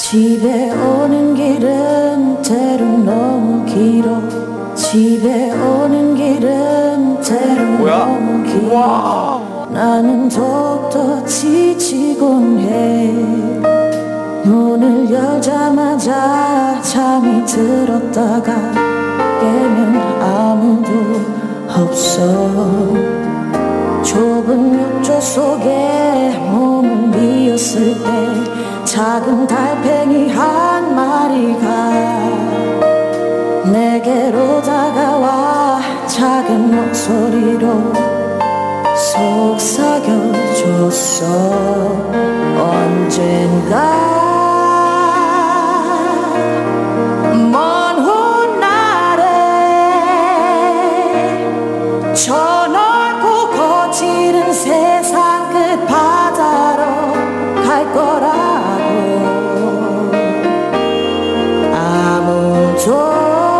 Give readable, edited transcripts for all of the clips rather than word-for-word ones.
집에 오는 길은 때론 너무 길어. 집에 오는 길은 때론 너무 길어. 나는 더욱더 지치곤 해. 문을 열자마자 잠이 들었다가 깨면 아무도 없어. 좁은 욕조 속에 몸을 비웠을 때 작은 달팽이 한 마리가 내게로 다가와 작은 목소리로 속삭여줬어. 언젠가 먼 훗날에 저 넓고 거칠은 세상 끝 바다로 갈 거라고. 아무도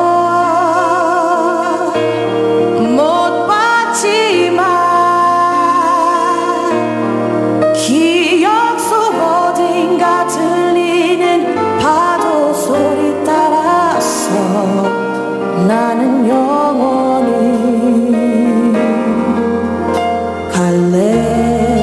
못 봤지만 기억 속 어딘가 들리는 파도 소리 따라서 나는 영원히 갈래.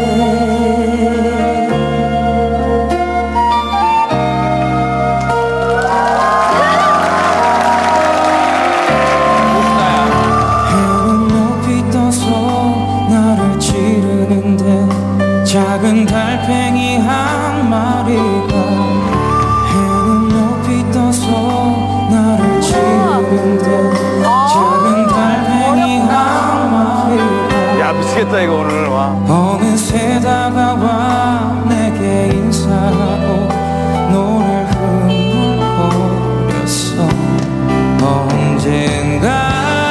작은 달팽이 한 마리가 해는 높이 떠서 나를 지르는데 작은 달팽이 한 마리가 야 미치겠다 이거 오늘. 와. 어느새 다가와 내게 인사하고 노를 흥얼거렸어. 언젠가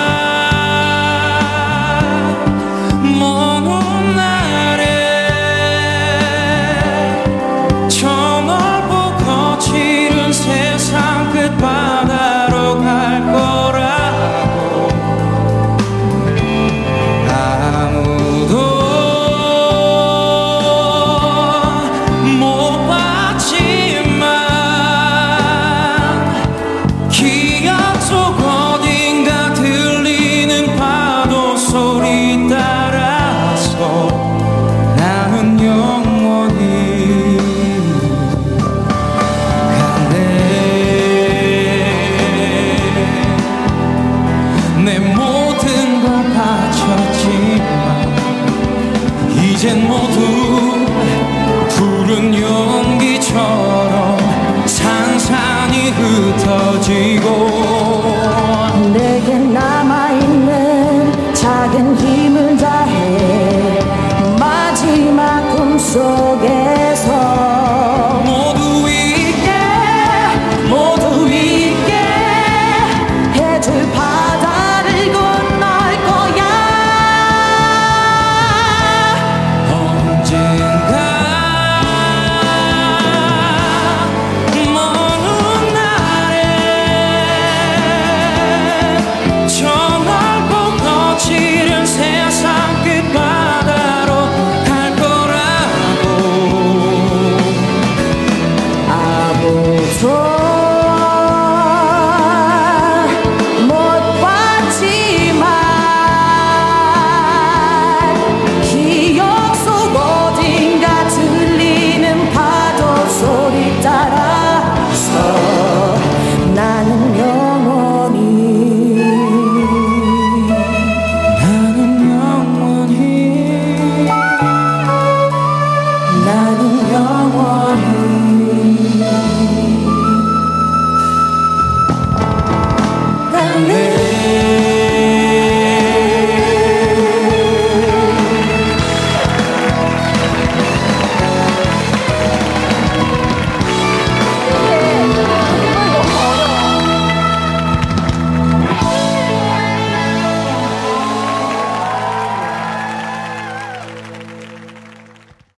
바다로 갈 거라고. 아무도 못 봤지만 기억 속 어딘가 들리는 파도 소리 따라서 나는 영원히 내 모든 걸 바쳤지만 이젠 모두 푸른 용기처럼 산산이 흩어지고